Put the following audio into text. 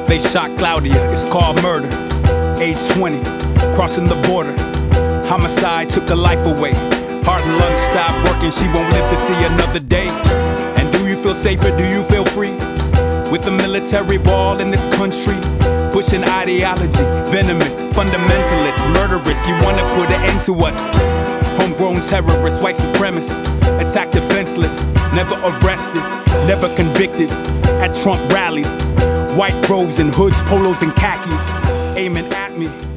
They shot Claudia, it's called murder. Age 20, crossing the border. Homicide took her life away. Heart and lungs stopped working, she won't live to see another day. And do you feel safer, do you feel free? With the military ball in this country, pushing ideology, venomous, fundamentalist, murderous. You wanna put an end to us. Homegrown terrorists, white supremacists, attack defenseless, never arrested, never convicted. At Trump rallies, white robes and hoods, polos and khakis, aiming at me.